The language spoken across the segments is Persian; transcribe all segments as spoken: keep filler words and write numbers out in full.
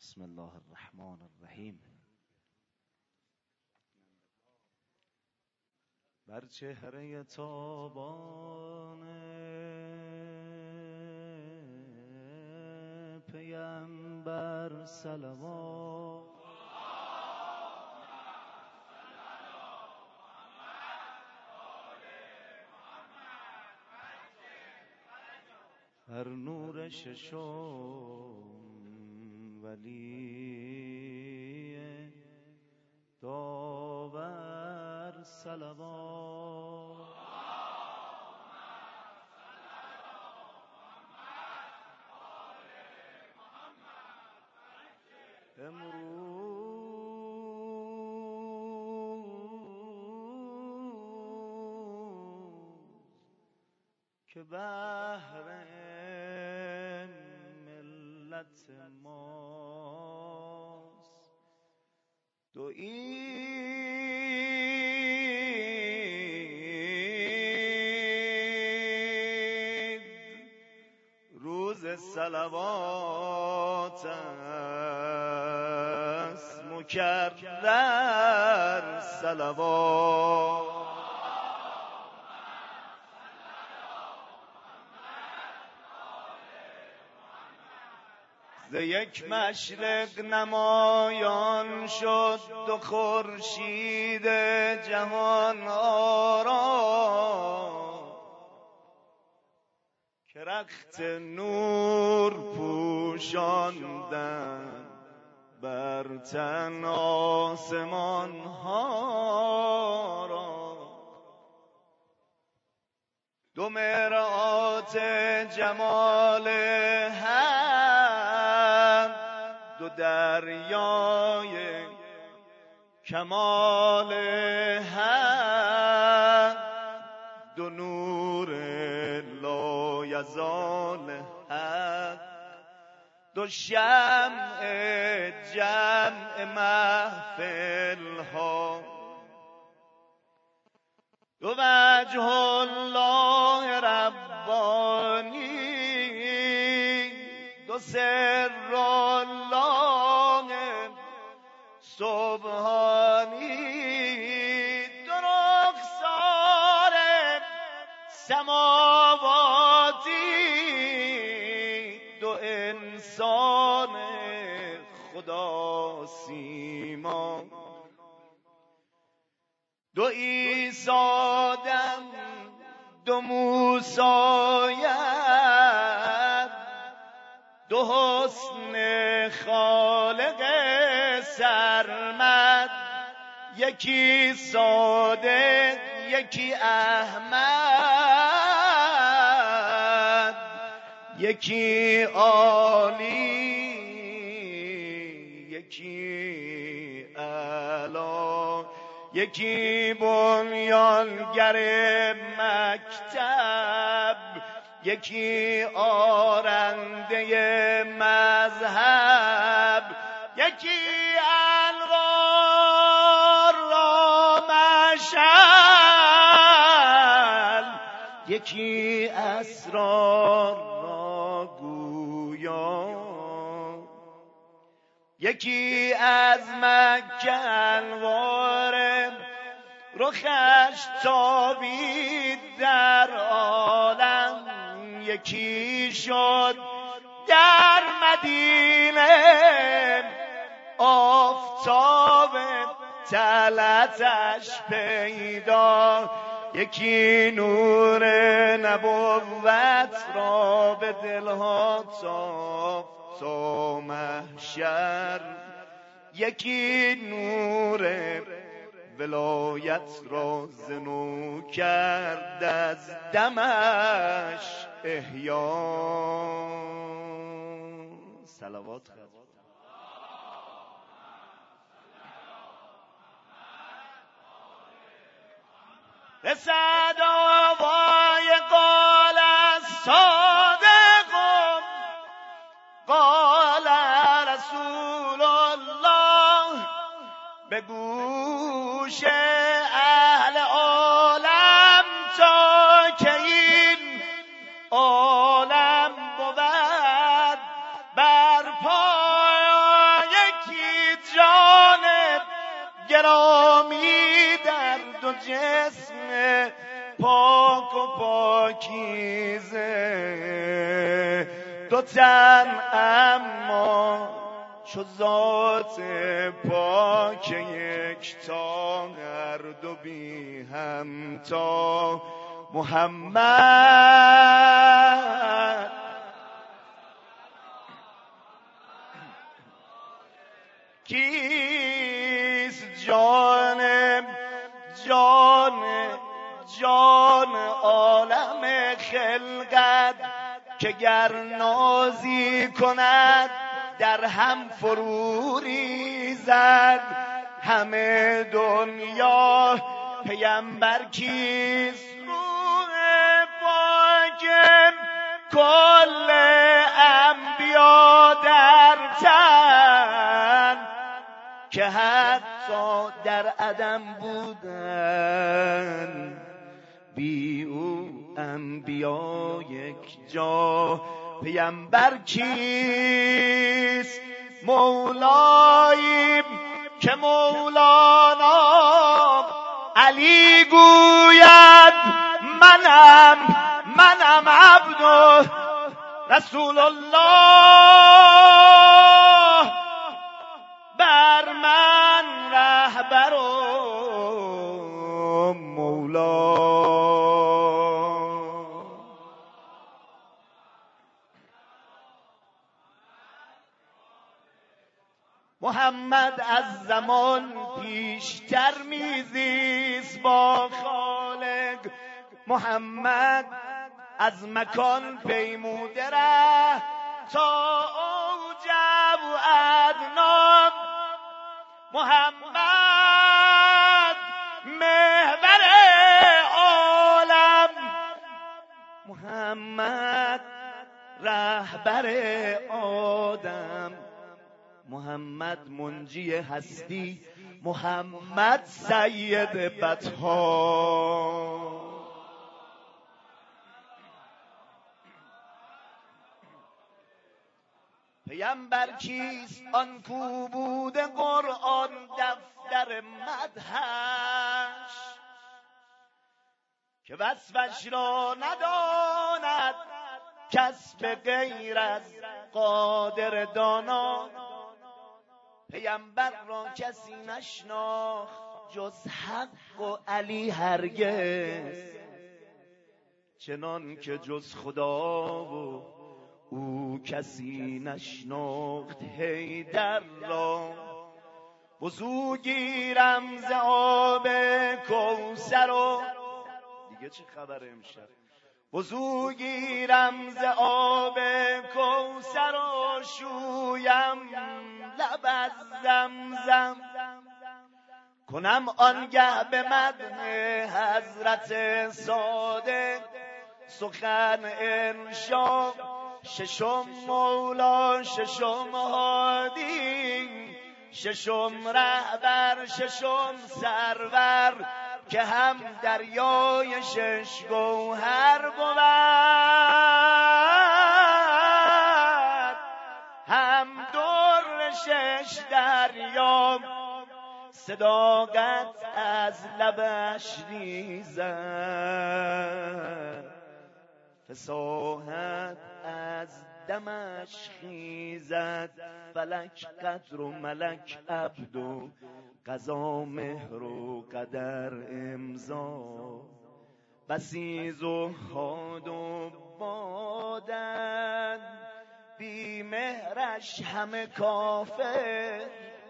بسم الله الرحمن الرحیم. بر چهره تابان پیامبر صلوات، بر نور ششم ولی داور صلوات. امروز که بهر ملت ماست دو عید، روز صلوات است مکرر صلوات. ز یک مشرق نمایان شد دو خورشید جهان آرا، که رخت نور پوشاندند بر تن آسمان ها را. دو مرآت جمال حق، دو دریای کمال حق، دو نور لایزال حق، دو شمع جمع محفل ها، دو وجه الله ربانی، دو سر الله سبحانی، دو رخسار سماواتی، دو انسان خدا سیما، دو عیسی آدم، دو موسی، دو حسن خالق سرمد، یکی صادق یکی احمد، یکی عالی یکی اعلی، یکی بنیانگر مکتب، یکی آرنده مذهب، یکی الوار را مشعل، یکی اسرار را گویا، یکی از مکه انوار رخش تابید در عالم، یکی شد در مدینه آفتاب طلعتش پیدا، یکی نور نبوت را به دلها تافت تا محشر، یکی نور ولایت را زنو کرد از دمش احیا. صلوات خواهد رسد آوای قال الصادق، قال رسول الله، به گوش اهل عالم تا که این عالم بود بر پای گرامی در دو جسم پاک و پاکیزه، دو تن اما چو ذات پاک یکتا، هر دو بی همتا. محمد کیست جان جان جان عالم خلقت، که گر نازی کند در هم فرو ریزد. همه دنیا پیمبر کیست، روح پاکم کل انبیا در تن، که حتی در عدم بودن بی او انبیا یک جا. پیمبر کیست، مولایی که مولانا علی گوید منم منم عبد رسول الله، بر من رهبر و مولا. محمد از زمان پیشتر میزیست با خالق، محمد از مکان پیموده ره تا اوجب و ادنا. محمد محور عالم، محمد رهبر آدم، محمد منجی هستی، محمد سید بطها. پیمبر کیست، آن کو بوده قرآن دفتر مدحش، که وصفش را نداند کس به غیر از قادر دانا. پیمبر را کسی نشناخت جز حق و علی هرگز، چنان که جز خدا و او کسی نشناخت. حیدر را وضو گیرم ز آب کوثر و دیگه چه خبر امشب، وضو گیرم ز آب کوثر و شویم لب از زمزم، کنم آنگه به مدح حضرت صادق سخن انشا. ششم مولا، ششم هادی، ششم رهبر، ششم سرور، که هم دریای شش گوهر بود، هم در شش دریا. صداقت از لبش ریزد، فصاحت از دمش خیزد. فلک قدر و ملک عبد و قضا مهر و قدر امضا. بسی زهاد و بادن بی مهرش همه کافر،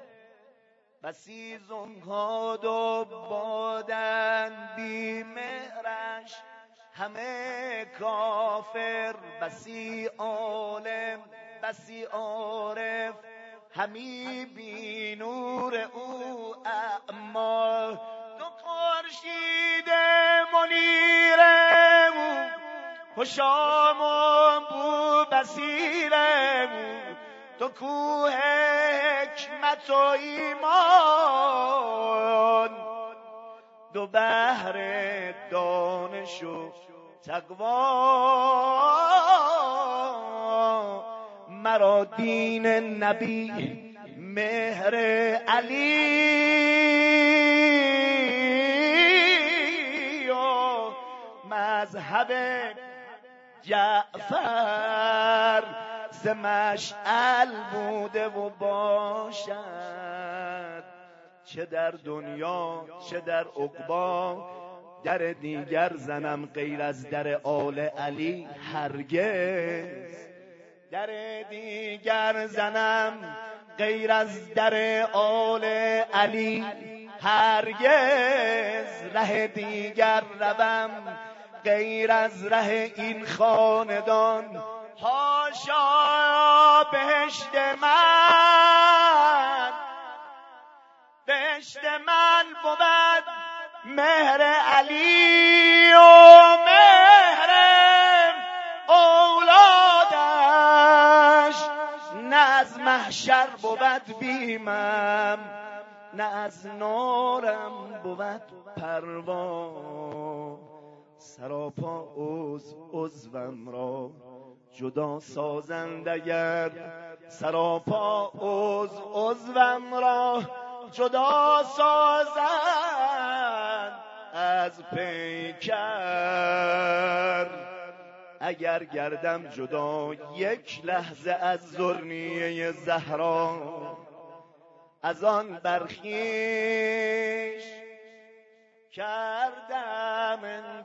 بسی زهاد و بادن بی مهرش همه کافر. بسی عالم بسی عارف همی بی نور او اعما. دو خورشید منیر او هشام و بو بصیر او، دو کوه حکمت و ایمان، دو بحر دانش و تقوا. مرا دین نبی مهر علی و مذهب جعفر ز مشعل بوده و باشد، چه در دنیا چه در عقبی در دیگر زنم غیر از در آل علی هرگز. در دیگر زنم غیر از در آل علی هرگز، ره دیگر روم غیر از ره این خاندان. حاشا بهشت من، بهشت من بود مهر علی و مهر اولادش، نه از محشر بود بیمم، نه از نارم بود پروا. سراپا عضو عضوم را جدا سازند اگر، سراپا عضو عضوم را جدا سازند از پیکر. اگر گردم جدا یک لحظه از ذرنیه زهرا، از آن برخیش کردم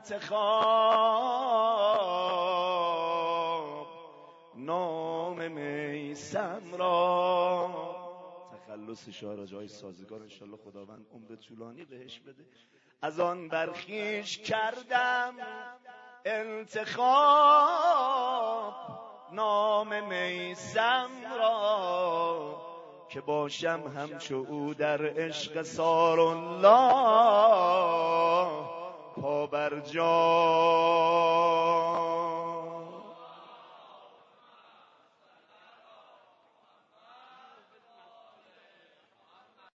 انتخاب نام میسم را. تخلص شعر جای سازگار انشالله خداوند عمر طولانی بهش بده. از آن برخیش کردم انتخاب نام میسم را، که باشم همچو او در عشق سار الله پا بر جا.